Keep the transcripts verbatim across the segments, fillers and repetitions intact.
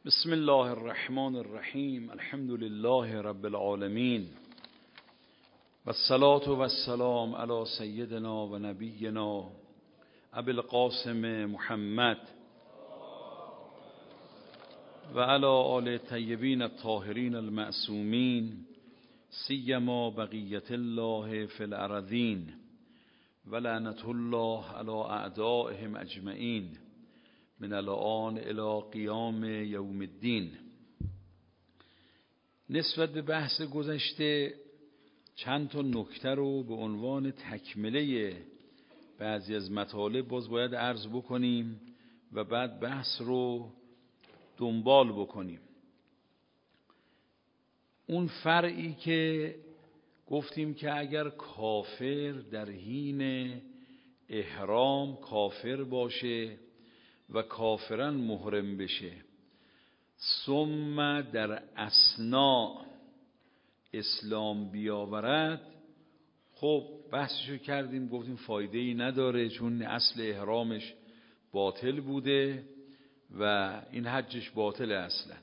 بسم الله الرحمن الرحیم. الحمد لله رب العالمین و الصلاة و السلام علی سیدنا و نبینا ابی القاسم محمد و علی آل طیبین الطاهرین المعصومین سیما بقیت الله فی الارضین و لعنة الله علی اعدائهم اجمعین من الان الی قیام یوم الدین. نسبت به بحث گذشته چند تا نکته رو به عنوان تکمله بعضی از مطالب باز باید عرض بکنیم و بعد بحث رو دنبال بکنیم. اون فرعی که گفتیم که اگر کافر در حین احرام کافر باشه و کافرن محرم بشه، ثم در اثناء اسلام بیاورد، خب بحثشو کردیم، گفتیم فایده ای نداره چون اصل احرامش باطل بوده و این حجش باطل اصلا.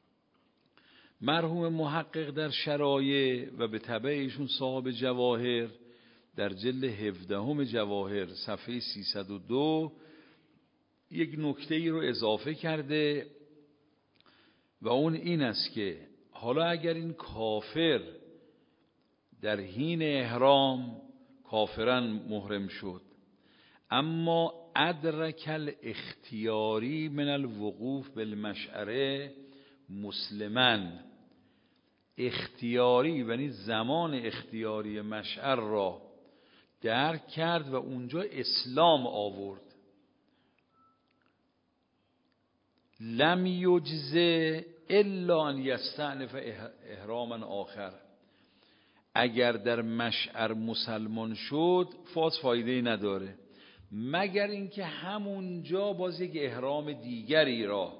مرحوم محقق در شرایع و به تبع ایشون صاحب جواهر در جلد هفدهم جواهر صفحه سیصد و دو یک نکته ای رو اضافه کرده و اون این است که حالا اگر این کافر در حین احرام کافرن محرم شد اما ادرک الاختیاری من الوقوف بالمشعره مسلماً، اختیاری یعنی زمان اختیاری مشعر را درک کرد و اونجا اسلام آورد، لم یجزه الا ان یستأنف احراما آخر. اگر در مشعر مسلمان شد فاز فایده نداره مگر اینکه همونجا باز یک احرام دیگری را،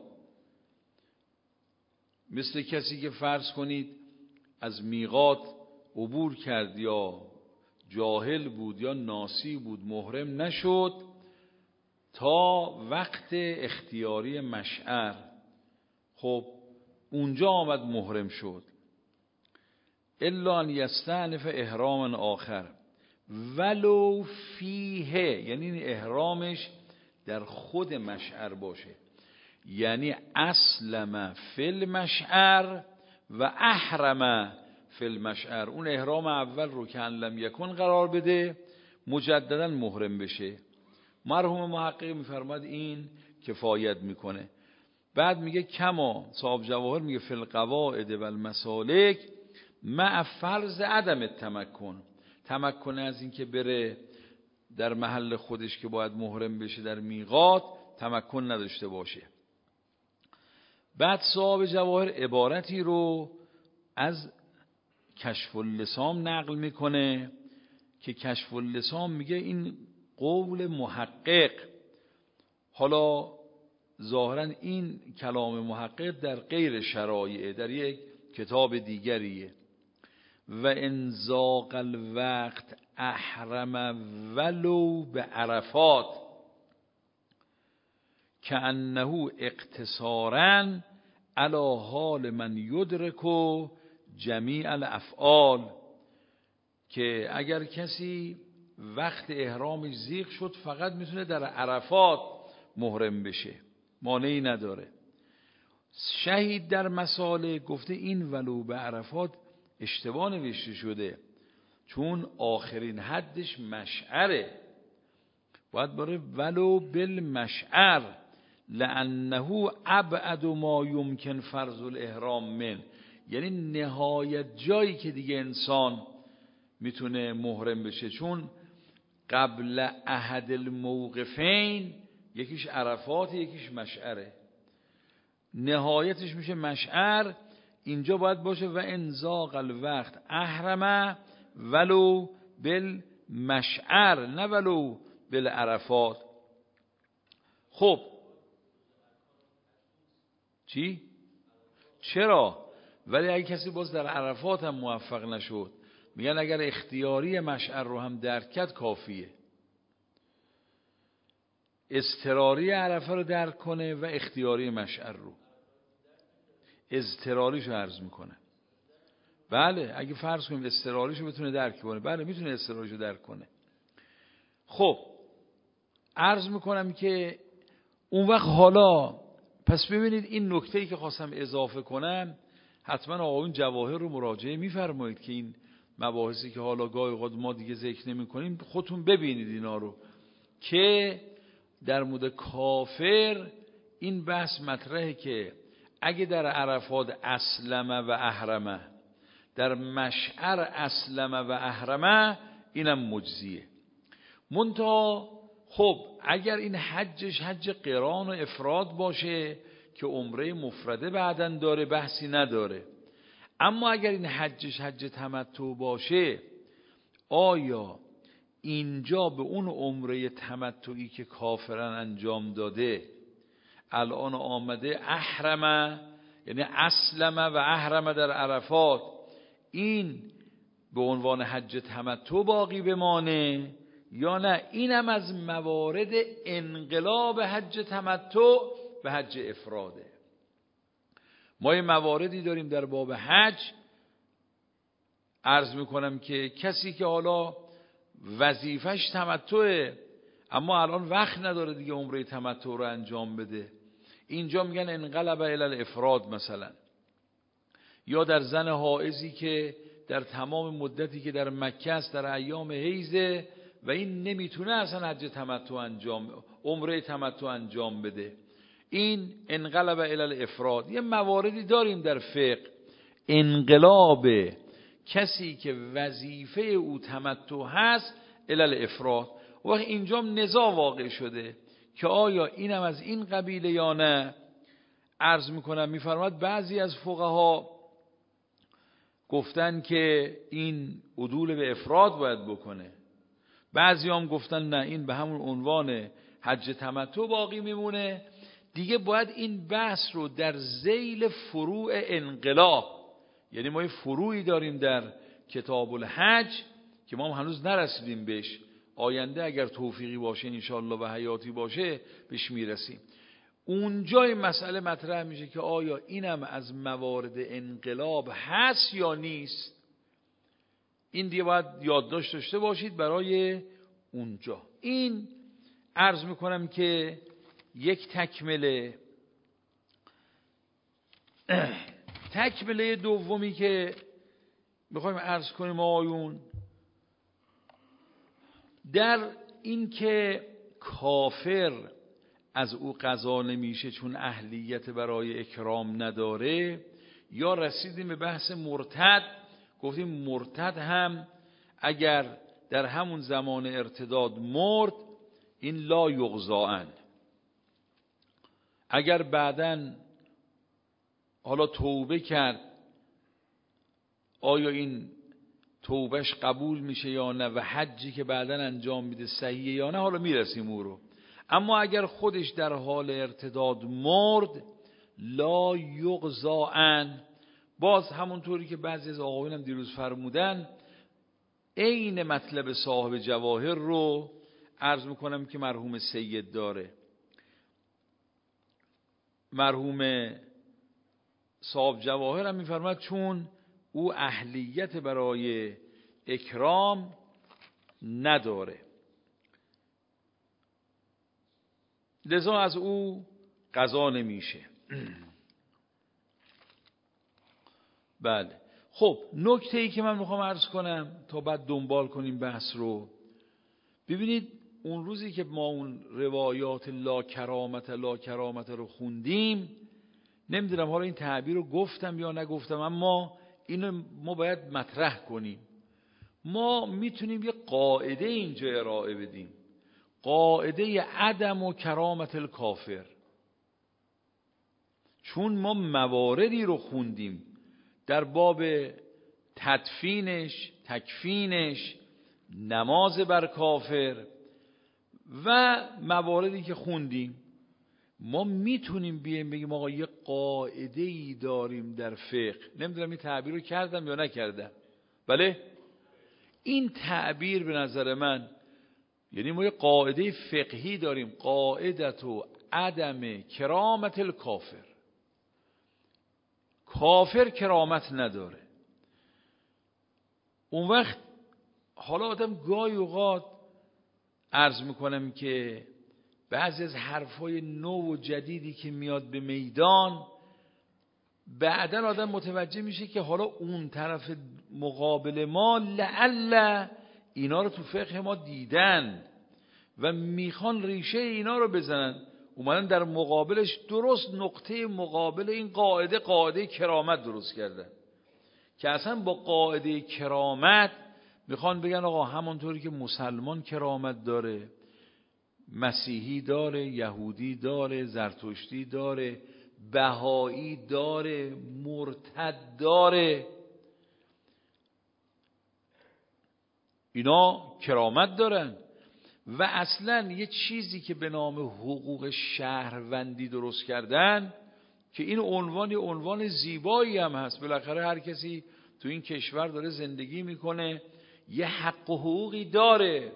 مثل کسی که فرض کنید از میقات عبور کرد یا جاهل بود یا ناسی بود محرم نشد تا وقت اختیاری مشعر، خب اونجا آمد محرم شد، الا ان یستأنف احراما آخر ولو فیه، یعنی این احرامش در خود مشعر باشه، یعنی اسلم فی المشعر و احرم فی المشعر، اون احرام اول رو که ان لم یکن قرار بده مجددا محرم بشه. مرحوم محقق میفرماد این کفایت میکنه. بعد میگه کما صاحب جواهر میگه فی القواعد و المسالک مع فرض عدم التمکن، تمکن از این که بره در محل خودش که باید محرم بشه در میقات تمکن نداشته باشه. بعد صاحب جواهر عبارتی رو از کشف اللسان نقل میکنه که کشف اللسان میگه این قول محقق، حالا ظاهرا این کلام محقق در غیر شرایع در یک کتاب دیگریه، و انزاق الوقت احرم ولو به عرفات که انه اقتصارا علی حال من یدرک جمیع الافعال، که اگر کسی وقت احرامش زیغ شد فقط میتونه در عرفات محرم بشه، مانعی نداره. شهید در مسائل گفته این ولو به عرفات اشتباه نوشته شده چون آخرین حدش مشعره، باید باره ولو بالمشعر لانه ابعد ما یمکن فرض الاحرام من، یعنی نهایت جایی که دیگه انسان میتونه محرم بشه، چون قبل احد الموقفین یکیش عرفات یکیش مشعره، نهایتش میشه مشعر، اینجا باید باشه و انزاق الوقت احرم ولو بالمشعر نه ولو بالعرفات. خب چی؟ چرا؟ ولی اگه کسی باز در عرفات هم موفق نشد میگن اگر اختیاری مشعر رو هم درک کرد کافیه، اضطراری عرفه رو درک کنه و اختیاری مشعر رو. اضطراریشو عرض میکنه. بله اگه فرض کنیم اضطراریشو بتونه درک کنه، بله میتونه اضطراریشو درک کنه. خب عرض میکنم که اون وقت حالا پس ببینید این نکته‌ای که خواستم اضافه کنم، حتما آقایون جواهر رو مراجعه میفرمایید که این مباحثی که حالا گاهی اوقات ما دیگه ذکر نمی‌کنیم خودتون ببینید اینا رو، که در مورد کافر این بحث مطرحه که اگه در عرفات اسلمه و احرمه، در مشعر اسلمه و احرمه، اینم مجزیه. منتها خب اگر این حجش حج قران و افراد باشه که عمره مفرده بعدن داره، بحثی نداره. اما اگر این حجش حج تمتع باشه، آیا اینجا به اون عمره تمتعی که کافرن انجام داده الان آمده احرمه، یعنی اسلمه و احرمه در عرفات، این به عنوان حج تمتع باقی بمانه یا نه اینم از موارد انقلاب حج تمتع به حج افراده؟ ما یه مواردی داریم در باب حج، عرض میکنم که کسی که حالا وظیفش تمتعه اما الان وقت نداره دیگه عمره تمتع رو انجام بده، اینجا میگن انقلب الی الافراد مثلا. یا در زن حائضی که در تمام مدتی که در مکه است در ایام حیض و این نمیتونه اصلا حج تمتع انجام عمره تمتع انجام بده، این انقلب الی الافراد. یه مواردی داریم در فقه انقلاب کسی که وظیفه او تمتع هست الی الافراد. وقت اینجا نزاع واقع شده که آیا اینم از این قبیله یا نه. عرض میکنم میفرماد بعضی از فقها گفتن که این عدول به افراد باید بکنه، بعضی هم گفتن نه این به همون عنوان حج تمتع باقی میمونه. دیگه باید این بحث رو در ذیل فروع انقلاب، یعنی ما یه فروعی داریم در کتاب الحج که ما هم هنوز نرسیدیم بهش، آینده اگر توفیقی باشه انشالله و حیاتی باشه بهش میرسیم. اونجا این مسئله مطرح میشه که آیا اینم از موارد انقلاب هست یا نیست. این دیگه باید یادداشت داشته باشید برای اونجا. این عرض میکنم که یک تکمله. تکمله دومی که میخوایم عرض کنیم آیون، در این که کافر از او قضا نمیشه چون اهلیت برای اکرام نداره، یا رسیدیم به بحث مرتد، گفتیم مرتد هم اگر در همون زمان ارتداد مرد این لا یغزاءن، اگر بعدن حالا توبه کرد آیا این توبهش قبول میشه یا نه و حجی که بعدن انجام میده صحیحه یا نه، حالا میرسیم او رو. اما اگر خودش در حال ارتداد مرد لا یغزاءن، باز همونطوری که بعضی از آقایون هم دیروز فرمودن عین مطلب صاحب جواهر رو عرض میکنم که مرحوم سید داره. مرحوم صاحب جواهر هم میفرماد چون او اهلیت برای اکرام نداره لذا از او قضا نمیشه. بله خب نکته ای که من میخوام عرض کنم تا بعد دنبال کنیم بحث رو، ببینید اون روزی که ما اون روایات لا کرامت لا کرامت رو خوندیم، نمیدونم حالا این تعبیر رو گفتم یا نگفتم، اما اینو ما باید مطرح کنیم. ما میتونیم یه قاعده اینجا ارائه بدیم، قاعده عدم و کرامت الکافر، چون ما مواردی رو خوندیم در باب تدفینش، تکفینش، نماز بر کافر و مواردی که خوندیم، ما میتونیم بیایم بگیم آقا یه قاعده ای داریم در فقه. نمیدونم این تعبیر رو کردم یا نکردم. بله این تعبیر به نظر من، یعنی ما یه قاعده فقهی داریم، قاعدت و عدم کرامت الکافر. کافر کرامت نداره. اون وقت حالا آدم گاهی اوقات عرض میکنم که بعضی از حرفای نو و جدیدی که میاد به میدان، بعدن آدم متوجه میشه که حالا اون طرف مقابل ما لعل اینا رو تو فقه ما دیدن و میخوان ریشه اینا رو بزنن، اومدن در مقابلش درست نقطه مقابل این قاعده قاعده کرامت درست کردن که اصلا با قاعده کرامت میخوان بگن آقا همونطوری که مسلمان کرامت داره، مسیحی داره، یهودی داره، زرتشتی داره، بهایی داره، مرتد داره، اینا کرامت دارن. و اصلا یه چیزی که به نام حقوق شهروندی درست کردن که این عنوان عنوان زیبایی هم هست، بالاخره هر کسی تو این کشور داره زندگی میکنه یه حق و حقوقی داره.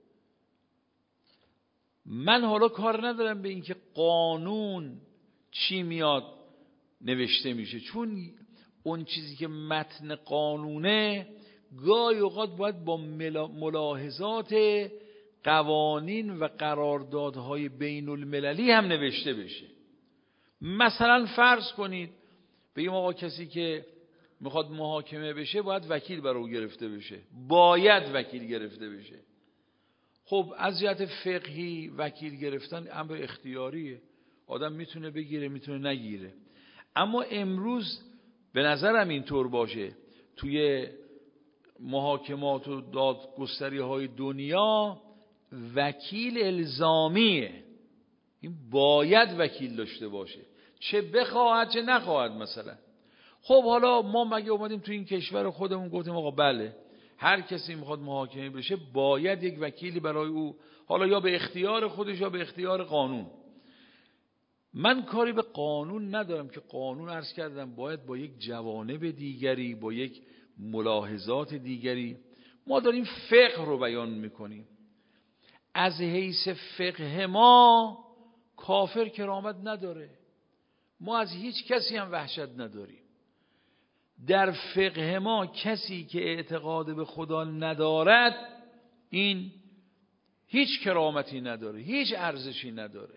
من حالا کار ندارم به این که قانون چی میاد نوشته میشه، چون اون چیزی که متن قانونه گاهی اوقات باید با ملاحظات قوانین و قراردادهای بین المللی هم نوشته بشه. مثلا فرض کنید بگیم آقا کسی که میخواد محاکمه بشه باید وکیل برای او گرفته بشه، باید وکیل گرفته بشه. خب از جهت فقهی وکیل گرفتن امر اختیاریه، آدم میتونه بگیره میتونه نگیره. اما امروز به نظرم اینطور باشه توی محاکمات و دادگستری های دنیا وکیل الزامیه، این باید وکیل داشته باشه، چه بخواهد چه نخواهد. مثلا خب حالا ما مگه اومدیم تو این کشور خودمون گفتیم آقا بله هر کسی میخواد محاکمه بشه باید یک وکیلی برای او، حالا یا به اختیار خودش یا به اختیار قانون. من کاری به قانون ندارم که قانون عرض کردم باید با یک جوانب دیگری، با یک ملاحظات دیگری. ما داریم فقه رو بیان میکنیم. از حیث فقه ما کافر کرامت نداره، ما از هیچ کسی هم وحشت نداریم. در فقه ما کسی که اعتقاد به خدا ندارد این هیچ کرامتی نداره، هیچ ارزشی نداره.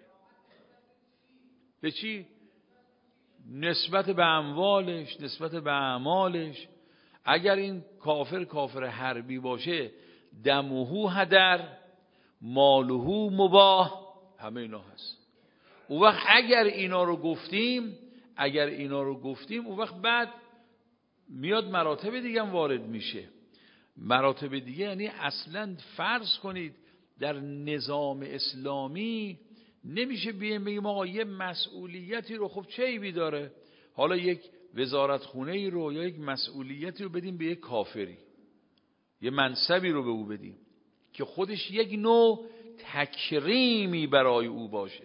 به چی؟ نسبت به اموالش، نسبت به اعمالش. اگر این کافر کافر حربی باشه دمهو هدر مالهو مباح، همه اینا هست. اون وقت اگر اینا رو گفتیم اگر اینا رو گفتیم اون وقت بعد میاد مراتب دیگه هم وارد میشه. مراتب دیگه یعنی اصلا فرض کنید در نظام اسلامی نمیشه بیایم بگیم آقا یه مسئولیتی رو، خب چه عیبی داره حالا یک وزارت خونه ای رو یا یک مسئولیتی رو بدیم به یک کافری، یه منصبی رو به او بدیم که خودش یک نوع تکریمی برای او باشه.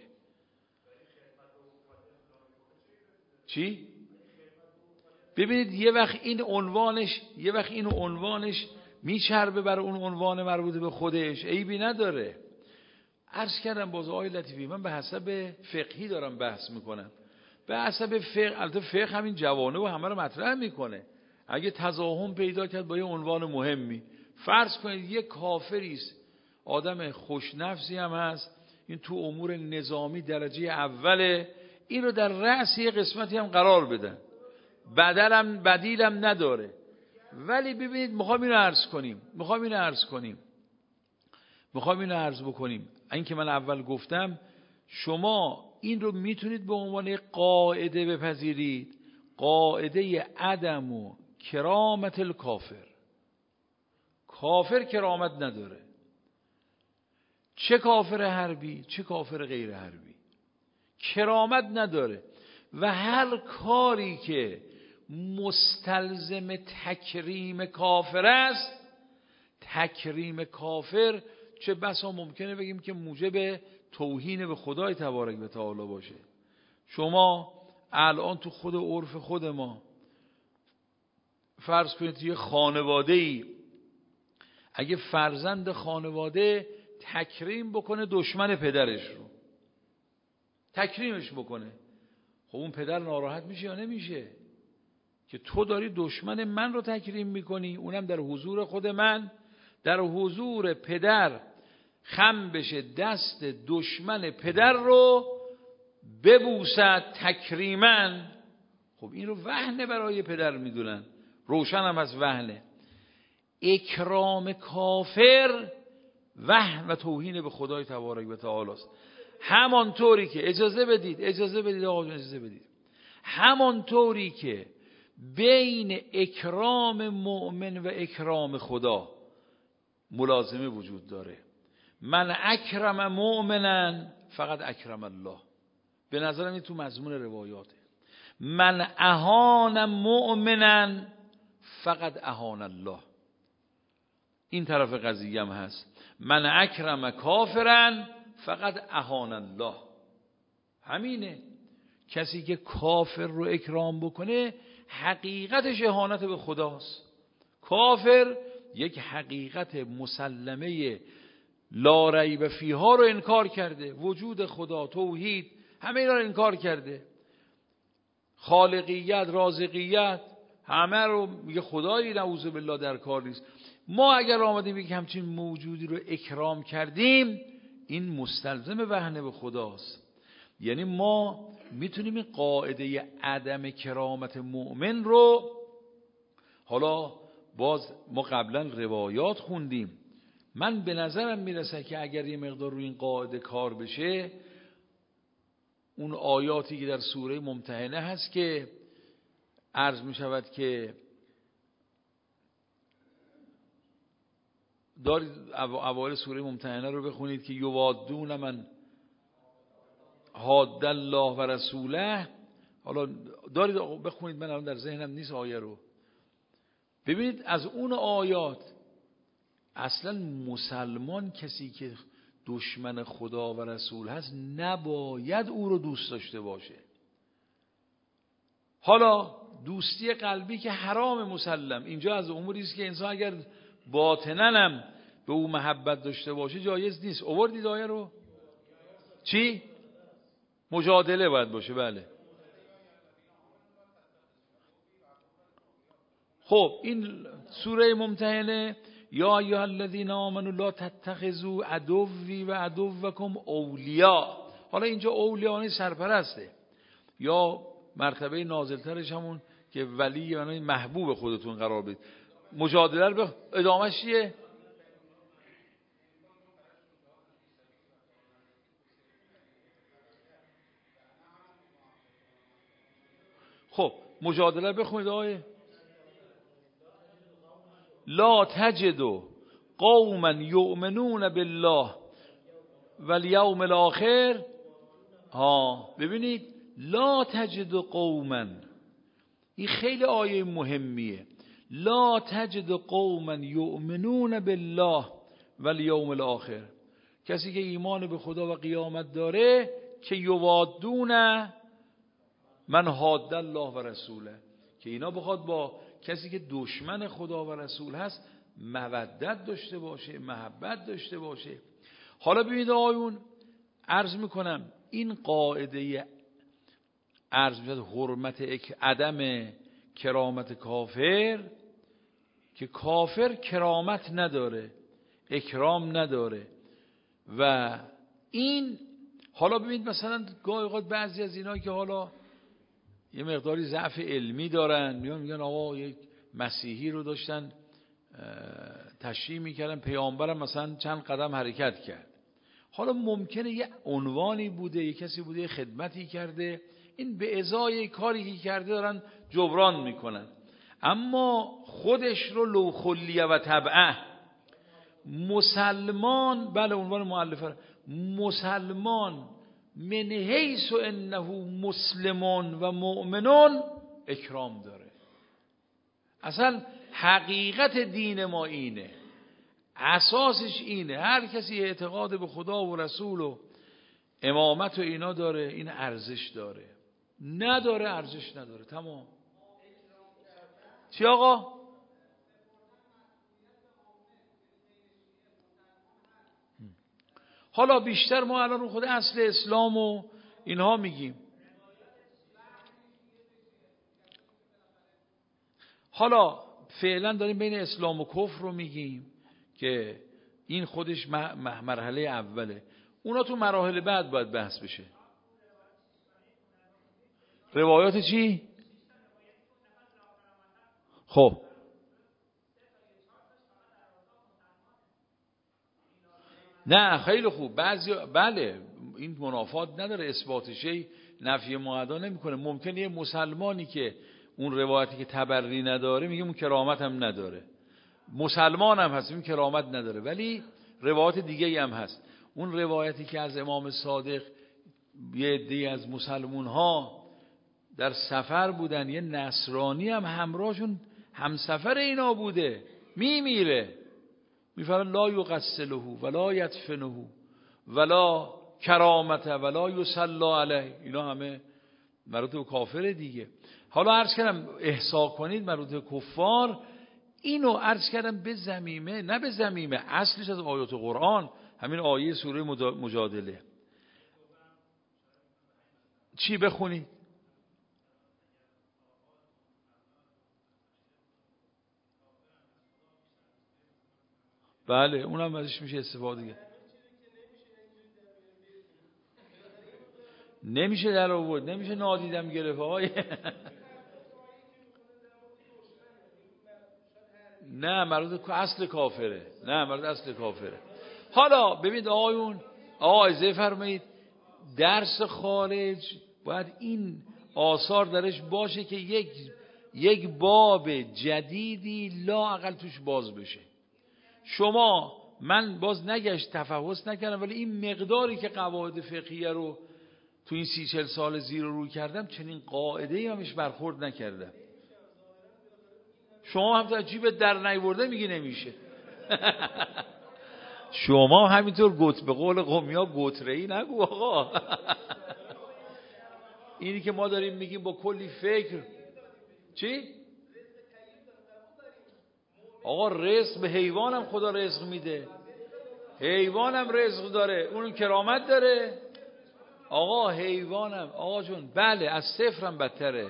چی؟ ببینید یه وقت این عنوانش یه وقت این عنوانش میچربه برای اون عنوان مربوط به خودش، عیبی نداره. عرض کردم باز آقای لطیفی من به حسب فقهی دارم بحث میکنم، به حسب فقه. البته فقه همین جوانه و همه رو مطرح میکنه. اگه تضاهم پیدا کرد با یه عنوان مهمی، فرض کنید یه کافری است، آدم خوشنفسی هم هست، این تو امور نظامی درجه اوله، این رو در رأس یه قسمتی هم قرار بدن، بدلم بدیلم نداره. ولی ببینید میخوام اینو عرض کنیم میخوام اینو عرض کنیم میخوام اینو عرض بکنیم این که من اول گفتم شما این رو میتونید به عنوان قاعده بپذیرید، قاعده عدم و کرامت الکافر. کافر کرامت نداره، چه کافر حربی چه کافر غیر حربی، کرامت نداره. و هر کاری که مستلزم تکریم کافر است، تکریم کافر چه بسا ممکنه بگیم که موجب توهین به خدای تبارک و تعالی باشه. شما الان تو خود عرف خود ما فرض کنید یه خانواده‌ای اگه فرزند خانواده تکریم بکنه دشمن پدرش رو، تکریمش بکنه، خب اون پدر ناراحت میشه یا نمیشه؟ که تو داری دشمن من رو تکریم میکنی، اونم در حضور خود من، در حضور پدر خم بشه دست دشمن پدر رو ببوسد تکریما. خب این رو وهنه برای پدر میدونن، روشن هم از وهنه. اکرام کافر وهن و توهین به خدای تبارک و تعالی است. همانطوری که اجازه بدید اجازه بدید آقا اجازه بدید همانطوری که بین اکرام مؤمن و اکرام خدا ملازمه وجود داره. من اکرم مؤمنا فقط اکرم الله، به نظرم این تو مضمون روایاته. من اهان مؤمنا فقط اهان الله، این طرف قضیه هم هست. من اکرم کافرا فقط اهان الله، همینه. کسی که کافر رو اکرام بکنه حقیقتش اهانت به خداست. کافر یک حقیقت مسلمه لا ریب فیها رو انکار کرده، وجود خدا، توحید، همه اینا رو انکار کرده. خالقیت، رازقیت، همه رو میگه خدایی نعوذ بالله در کار نیست. ما اگر آمدیم یک همچین موجودی رو اکرام کردیم، این مستلزم وهنه به خداست. یعنی ما میتونیم این قاعده عدم کرامت مؤمن رو، حالا باز ما قبلا روایات خوندیم، من به نظرم میرسه که اگر یه مقدار روی این قاعده کار بشه، اون آیاتی که در سوره ممتحنه هست که عرض می شود که دارید اوایل سوره ممتحنه رو بخونید که یوادون من حاد الله و رسوله، حالا دارید بخونید، من الان در ذهنم نیست آیه رو. ببینید از اون آیات اصلا مسلمان کسی که دشمن خدا و رسول هست نباید او رو دوست داشته باشه. حالا دوستی قلبی که حرام مسلم، اینجا از اموری است که انسان اگر باطناً هم به او محبت داشته باشه جایز نیست. آوردید آیه رو؟ چی؟ مجادله باید باشه. بله. خب این سوره ممتحنه، یا ایها الذین آمنوا لا تتخذوا عدوی و عدوکم اولیاء. حالا اینجا اولیاء سرپرسته، یا مرتبه نازلترش همون که ولی یعنی محبوب خودتون قرار بدید. مجادله رو به ادامهش چیه؟ خب مجادله بخونید آیه. لا تجد قوما یؤمنون بالله والیوم الاخر. ها ببینید، لا تجد قوما، این خیلی آیه مهمیه. لا تجد قوما یؤمنون بالله والیوم الاخر، کسی که ایمان به خدا و قیامت داره، که یوادون من حاد الله و رسوله، که اینا بخواد با کسی که دشمن خدا و رسول هست مودت داشته باشه، محبت داشته باشه. حالا ببینید آیون، عرض میکنم این قاعده عرض میشد حرمت عدم کرامت کافر، که کافر کرامت نداره، اکرام نداره. و این حالا ببینید مثلا گاهی اوقات بعضی از اینا که حالا یه مقداری ضعف علمی دارن، میان میگن آقا یک مسیحی رو داشتن تشریح میکردن، پیامبرم مثلا چند قدم حرکت کرد. حالا ممکنه یه عنوانی بوده، یه کسی بوده یه خدمتی کرده، این به ازای کاری که کرده دارن جبران میکنن. اما خودش رو لو خلیه و تبعه مسلمان، بله عنوان مؤلفه، مسلمان من حیث انه مسلمون و مؤمنون اکرام داره. اصلا حقیقت دین ما اینه، اساسش اینه. هر کسی اعتقاد به خدا و رسول و امامت و اینا داره، این ارزش داره. نداره ارزش نداره. تمام. چی آقا؟ حالا بیشتر ما الان رو خود اصل اسلام و اینها میگیم. حالا فعلا داریم بین اسلام و کفر رو میگیم که این خودش مرحله اوله، اونا تو مراحل بعد باید بحث بشه. روایات چی؟ خب نه خیلی خوب، بعضی بله این منافات نداره، اثبات شی نفی معدا نمیکنه. ممکنه یه مسلمانی که اون روایتی که تبری نداره میگه اون کرامت هم نداره، مسلمان هم هست این کرامت نداره، ولی روایت دیگه هم هست. اون روایتی که از امام صادق یه عده از مسلمون ها در سفر بودن، یه نصرانی هم همراهشون همسفر اینا بوده، میمیره، میفرمان لا یغسله ولا یدفنه ولا کرامت ولا یصلی علیه، اینا همه مربوط به کافر دیگه. حالا عرض کردم احصا کنید مربوط به کفار، اینو عرض کردم به زمیمه نه به زمیمه، اصلش از آیات قرآن، همین آیه سوره مجادله. چی بخونید؟ بله اونم ازش میشه استفاده کرد. نمیشه در آورد، نمیشه نادیدم گرفت های نه مربوط اصل کافره، نه مربوط اصل کافره. حالا ببینید آقایون، آقا اجازه فرمایید، درس خارج باید این آثار درش باشه که یک یک باب جدیدی لااقل توش باز بشه. شما من باز نگشت تفحص نکردم، ولی این مقداری که قواعد فقهیه رو تو این سی چل سال زیر رو روی کردم، چنین قاعده‌ای همش برخورد نکردم. شما هم تا جیب در نیورده میگی نمیشه شما همینطور گوت به قول قومیا گوتره‌ای نگو آقا اینی که ما داریم میگیم با کلی فکر. چی؟ آقا رزق به حیوانم خدا رزق میده، حیوانم رزق داره، اون کرامت داره. آقا حیوانم آقا جون بله از صفرم بدتره.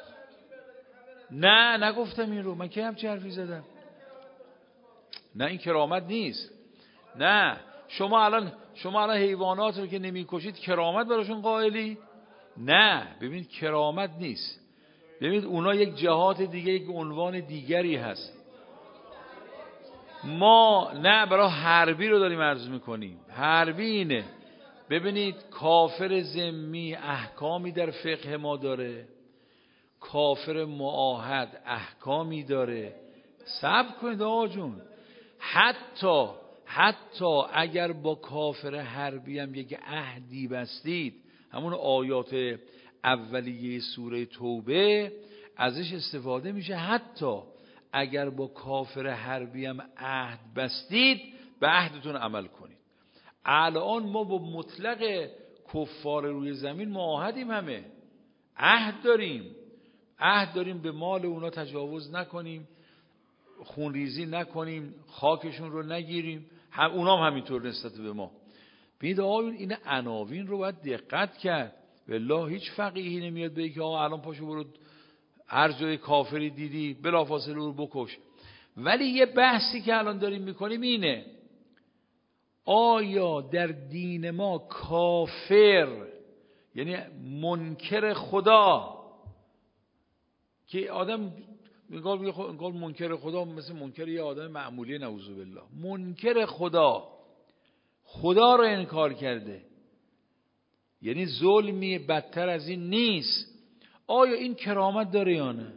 نه نگفتم این رو، من که همچه حرفی زدم؟ نه این کرامت نیست. نه شما الان شما الان حیوانات رو که نمیکشید کرامت براشون قائلی؟ نه ببینید کرامت نیست، ببینید اونا یک جهات دیگه، یک عنوان دیگری هست. ما نه برای حربی رو داریم عرض میکنیم، حربی اینه. ببینید کافر ذمی احکامی در فقه ما داره، کافر معاهد احکامی داره. صبر کنید آقا جون، حتی حتی اگر با کافر حربی هم یک عهدی بستید، همون آیات اولیه سوره توبه ازش استفاده میشه، حتی اگر با کافر حربی هم عهد بستید به عهدتون عمل کنید. الان ما با مطلق کفار روی زمین معاهدیم، همه عهد داریم، عهد داریم به مال اونا تجاوز نکنیم، خونریزی نکنیم، خاکشون رو نگیریم، هم اونا هم همینطور نسبت به ما. ببینید آقایون این عناوین رو باید دقت کرد. والله هیچ فقیهی نمیاد بگه که آقا الان پاشو برو هر جای کافری دیدی بلافاصله رو بکش. ولی یه بحثی که الان داریم میکنیم اینه، آیا در دین ما کافر یعنی منکر خدا، که آدم میگه میگه منکر خدا مثل منکر یه آدم معمولی نعوذ بالله، منکر خدا، خدا رو انکار کرده، یعنی ظلمی بدتر از این نیست. آیا این کرامت داره یا نه؟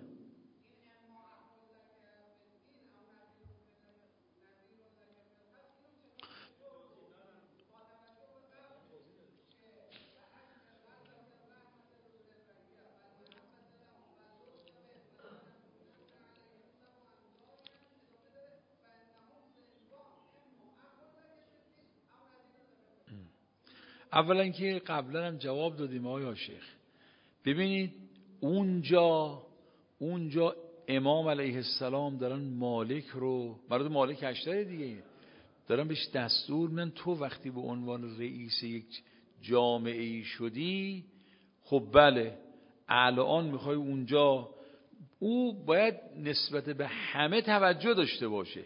اولا که قبلا هم جواب دادیم آقای شیخ. ببینید اونجا اونجا امام علیه السلام دارن مالک رو، مراد مالک اشتر دیگه، دارن بهش دستور میدن تو وقتی به عنوان رئیس یک جامعه ای شدی، خب بله الان میخوای اونجا او باید نسبت به همه توجه داشته باشه.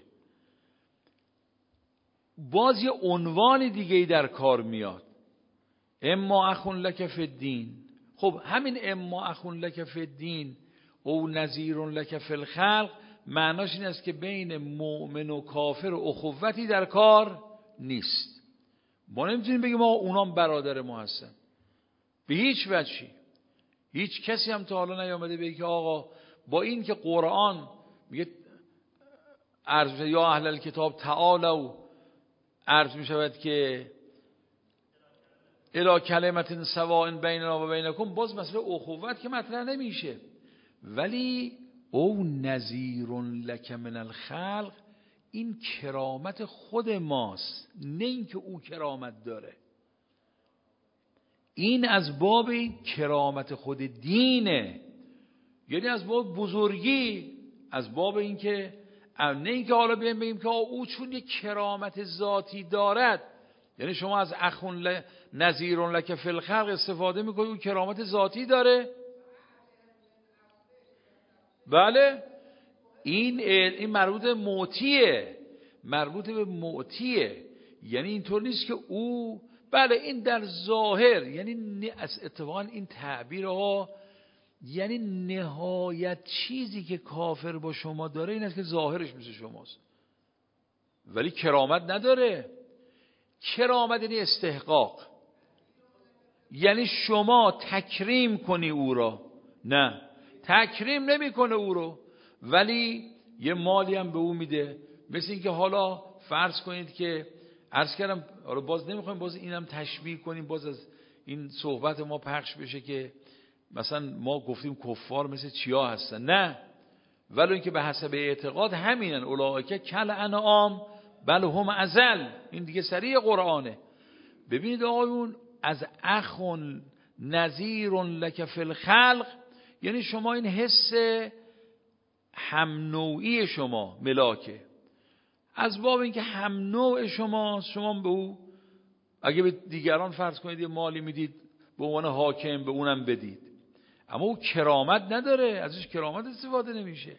باز یه عنوان دیگه‌ای در کار میاد، اما اخون لک فی الدین. خب همین اما اخون لک فی الدین او نذیر لک فی الخلق معناش این است که بین مؤمن و کافر اخوتی در کار نیست. ما نمیتونیم بگیم آقا اونام برادر ما هستن، به هیچ وجهی. هیچ کسی هم تا حالا نیامده بگه که آقا با این که قرآن میگه عرض یا اهل الکتاب تعالوا، عرض میشود که الی کلمت سواء بیننا و بینکم، باز مسئله اخوت که مطرح نمیشه. ولی او نذیر لک من الخلق، این کرامت خود ماست، نه اینکه او کرامت داره. این از باب کرامت خود دینه، یعنی از باب بزرگی، از باب اینکه نه اینکه حالا بیایم بگیم که او چون یک کرامت ذاتی دارد، یعنی شما از اخون نذیر لک فی الخلق استفاده میکنید، او کرامت ذاتی داره. بله این این مربوط به معطیه، مربوط به معطیه، یعنی اینطور نیست که او بله این در ظاهر، یعنی از اتفاقا این تعبیرها یعنی نهایت چیزی که کافر با شما داره این است که ظاهرش مثل شماست ولی کرامت نداره. کرامت یعنی استحقاق، یعنی شما تکریم کنی او را، نه تکریم نمیکنه او رو، ولی یه مالی هم به او میده. مثل این که حالا فرض کنید که عرض کردم، حالا باز نمیخوایم باز اینم تشبیه کنیم، باز از این صحبت ما پخش بشه که مثلا ما گفتیم کفار مثل چیا هستن، نه، ولی اینکه به حسب اعتقاد همینن، اولئک کل انعام بل هم اضل. این دیگه صریح قرآنه. ببینید آقایون، از اخون نذیر لک فی الخلق یعنی شما این حس هم نوعی شما ملاکه، از باب اینکه هم نوع شما شما به او اگه به دیگران فرض کنید یه مالی میدید به عنوان حاکم، به اونم بدید، اما او کرامت نداره، ازش کرامت استفاده نمیشه.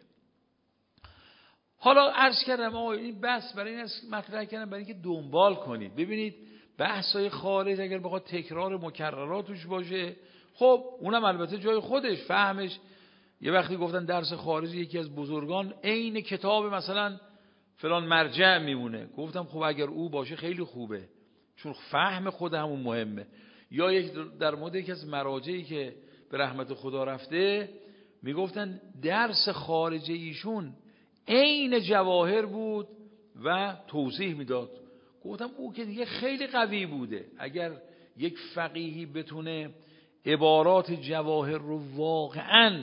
حالا عرض کردم آقا این بحث برای این است مطرح کردم برای اینکه دنبال کنید. ببینید بحث‌های خارج اگر بخواد تکرار مکررات توش باشه، خب اونم البته جای خودش فهمش. یه وقتی گفتن درس خارجی یکی از بزرگان عین کتاب مثلا فلان مرجع میمونه، گفتم خب اگر او باشه خیلی خوبه چون فهم خود همون مهمه. یا یک در مورد یکی از مراجعی که به رحمت خدا رفته میگفتن درس خارجی ایشون عین جواهر بود و توضیح میداد. گفتم او که دیگه خیلی قوی بوده، اگر یک فقیهی بتونه عبارات جواهر رو واقعاً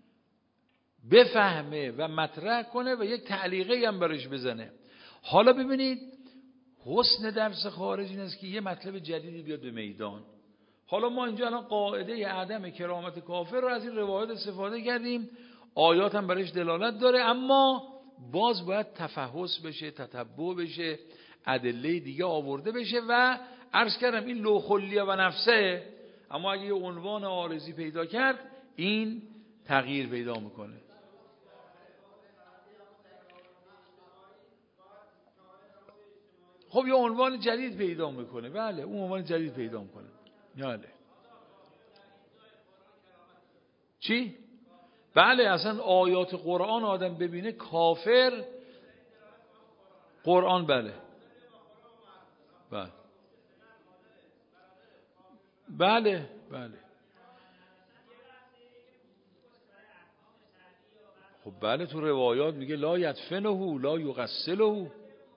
بفهمه و مطرح کنه و یک تعلیقی هم برش بزنه. حالا ببینید حسن درس خارجی این است که یه مطلب جدیدی بیاد به میدان. حالا ما اینجا الان قاعده عدم کرامت کافر رو از این روایات استفاده کردیم، آیات هم برش دلالت داره، اما باز باید تفحص بشه، تتبع بشه، ادله دیگه آورده بشه و عرض کردم این لوخلیه و نفسه، اما اگه یه عنوان عارضی پیدا کرد این تغییر پیدا میکنه. خب یه عنوان جدید پیدا میکنه، بله اون عنوان جدید پیدا میکنه. بله چی؟ بله اصلا آیات قرآن آدم ببینه کافر قرآن بله بله بله بله خب بله تو روایات میگه لا یدفنه لا یغسله.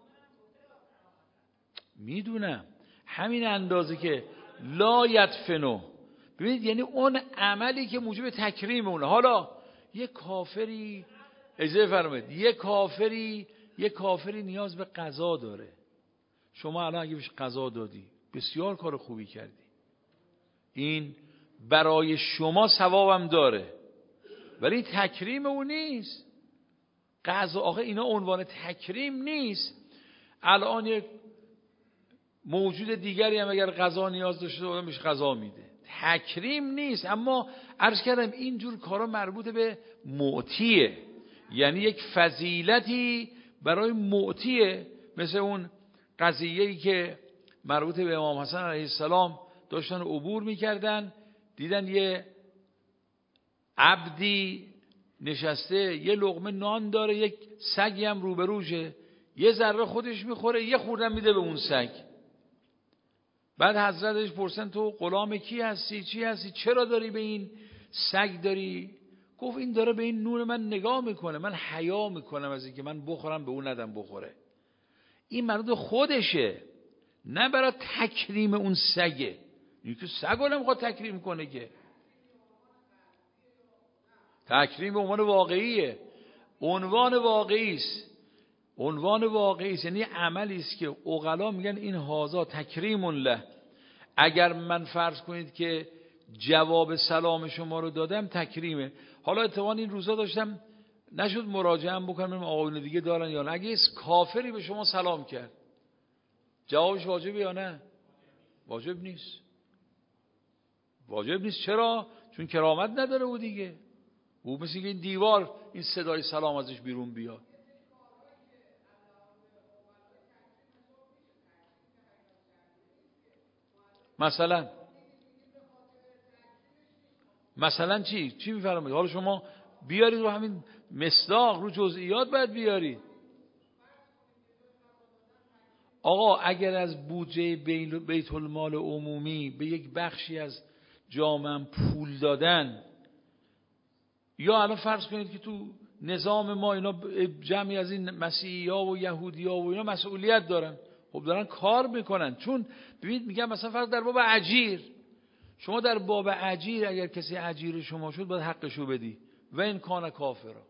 میدونم همین اندازه که لا یدفنه، ببینید یعنی اون عملی که موجب تکریم اونه. حالا یه کافری اجازه فرمایید، یه کافری یه کافری نیاز به قضا داره، شما الان اگه بهش قضا دادی بسیار کار خوبی کردی، این برای شما ثوابم داره، ولی تکریم اون نیست. قضا آخه اینا عنوان تکریم نیست. الان یک موجود دیگری هم اگر قضا نیاز داشته آدم بهش قضا میده، تکریم نیست. اما عرض کردم اینجور کارا مربوط به معطیه، یعنی یک فضیلتی برای معطیه. مثل اون قضیه‌ای که مربوط به امام حسن علیه السلام داشتن عبور میکردن، دیدن یه عبدی نشسته یه لقمه نان داره، یک سگی هم روبروشه، یه ذره خودش میخوره، یه خوردن میده به اون سگ. بعد حضرتش پرسن تو غلام کی هستی، چی هستی، چرا داری به این سگ داری؟ گفت این داره به این نون من نگاه میکنه، من حیا میکنم از اینکه من بخورم به اون ندم بخوره. این مربوط خودشه، نه برای تکریم اون سگه. این که سگ رو نمیخواد تکریم کنه، که تکریم به عنوان واقعیه، عنوان واقعی است، عنوان واقعی است، یعنی عملی است که عقلا میگن این هازا تکریم له. اگر من فرض کنید که جواب سلام شما رو دادم تکریمه. حالا اتفاقا این روزا داشتم نشد مراجعه بکنم آقایون دیگه دارن یا نه، اگه کافری به شما سلام کرد جوابش واجبه یا نه؟ واجب نیست. واجب نیست. چرا؟ چون کرامت نداره او دیگه. او مثل این دیوار این صدای سلام ازش بیرون بیاد. مثلا مثلا چی؟ چی میفرمایید؟ حالا شما بیارید رو همین مصداق، رو جزئیات باید بیارید. آقا اگر از بودجه بیت المال عمومی به یک بخشی از جامعه پول دادن، یا الان فرض کنید که تو نظام ما اینا جمعی از این مسیحی ها و یهودی ها و اینا مسئولیت دارن، خب دارن کار میکنن. چون ببینید میگم مثلا فرض در باب اجیر، شما در باب اجیر اگر کسی اجیر شما شد باید حقشو بدی، و این کان کافرا،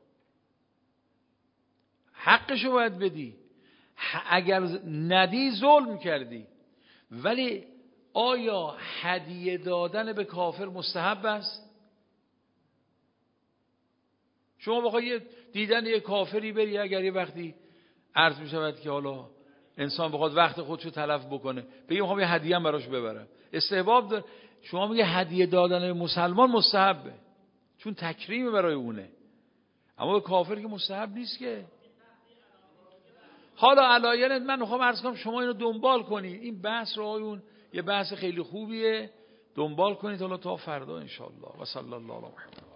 حقشو باید بدی. اگر ندی ظلم کردی. ولی آیا هدیه دادن به کافر مستحب است؟ شما بخوای دیدن یه کافری بری، اگر یه وقتی عرض می شود که حالا انسان بخواد وقت خودشو تلف بکنه، بگیم میخوام یه هدیه هم براش ببرم، استحباب داره. شما میگه هدیه دادن به مسلمان مستحبه چون تکریم برای اونه، اما به کافر که مستحب نیست که. حالا علایل من میخوام عرض کنم شما اینو دنبال کنید، این بحث رو آیون یه بحث خیلی خوبیه، دنبال کنید حالا تا فردا ان شاء الله. و صلی الله علیه و